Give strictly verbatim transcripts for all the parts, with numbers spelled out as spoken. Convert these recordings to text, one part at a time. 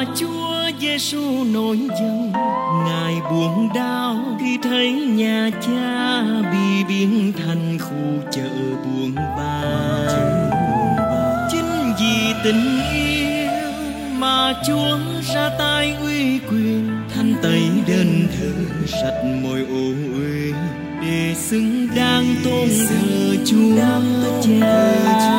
mà Chúa Giêsu nổi giận, Ngài buồn đau khi thấy nhà Cha bị biến thành khu chợ buôn bán. Chính vì tình yêu mà Chúa ra tay uy quyền, thanh tẩy đền thờ sạch mọi ô uế, để xứng đáng tôn thờ Chúa Cha.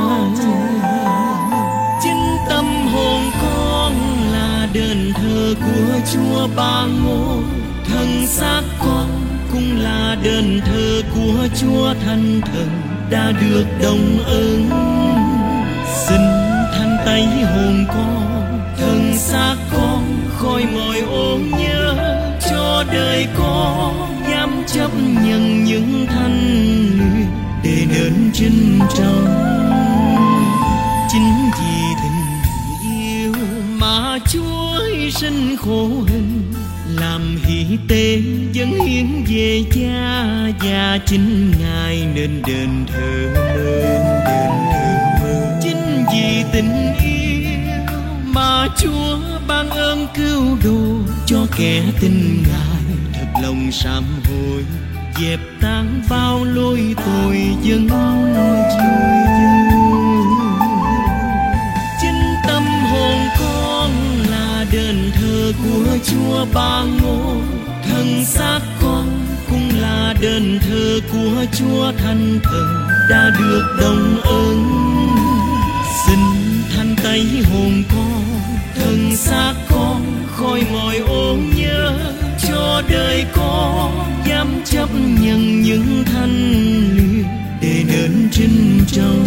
Chính tâm hồn con là đền thờ của Chúa Ba Ngôi, thân xác con cũng là đền thờ của Chúa Thánh Thần đã được đồng ơn. Xin thanh tẩy hồn con, thân xác con khỏi mọi ô nhớ, cho đời con dám chấp nhận những thanh luyện để nên trinh trọng. Chính vì tình yêu mà Chúa hy sinh khổ hình, làm hy tế dâng hiến về Cha, và chính Ngài nên đền thờ mơn. Chính vì tình yêu mà Chúa ban ơn cứu độ cho kẻ tin Ngài thật lòng sám hối, dẹp tan bao lỗi tội dân vui. Chính tâm hồn con là đền thờ của Chúa Ba Ngôi, thân xác con cũng là đền thờ của Chúa Thánh Thần đã được đồng ơn. Xin thanh tẩy hồn con, thân xác con khỏi mọi ô nhớ, cho đời con dám chấp nhận những thanh luyện để nên trinh trọng.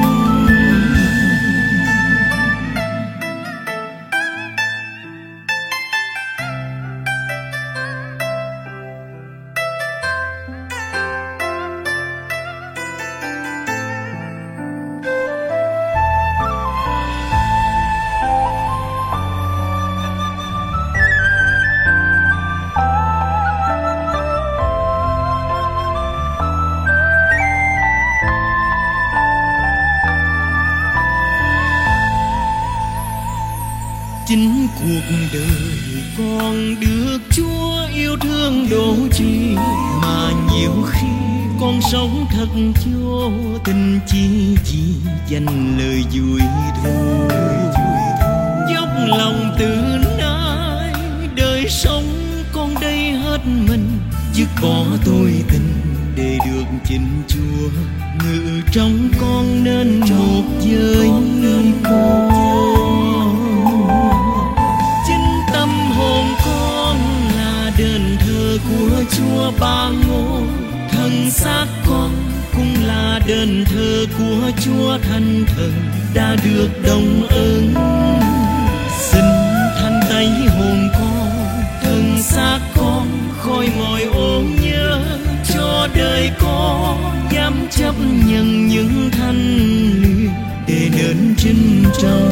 Chính cuộc đời con được Chúa yêu thương độ trì, mà nhiều khi con sống thật vô tình, chỉ vì dành lời vui thôi. Dốc lòng từ nay đời sống con đây hết mình, dứt bỏ tôi tình để được chính Chúa ngự trong con nên một với con. Đền thờ của Chúa Ba Ngôi, thân xác con cũng là đền thờ của Chúa Thánh Thần đã được đồng ơn. Xin thanh tẩy hồn con, thân xác con khỏi mọi ô nhớ, cho đời con dám chấp nhận những thanh luyện để nên trinh trọng.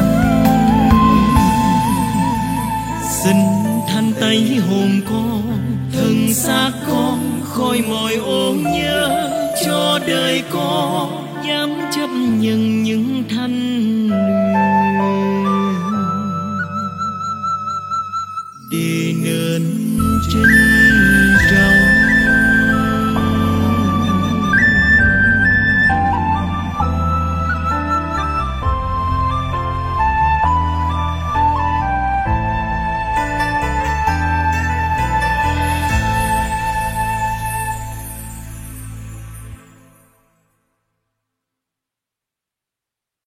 Xin thanh tẩy hồn con, thân xác con khỏi mọi ô nhớ, cho đời con dám chấp nhận những thanh luyện để nên trinh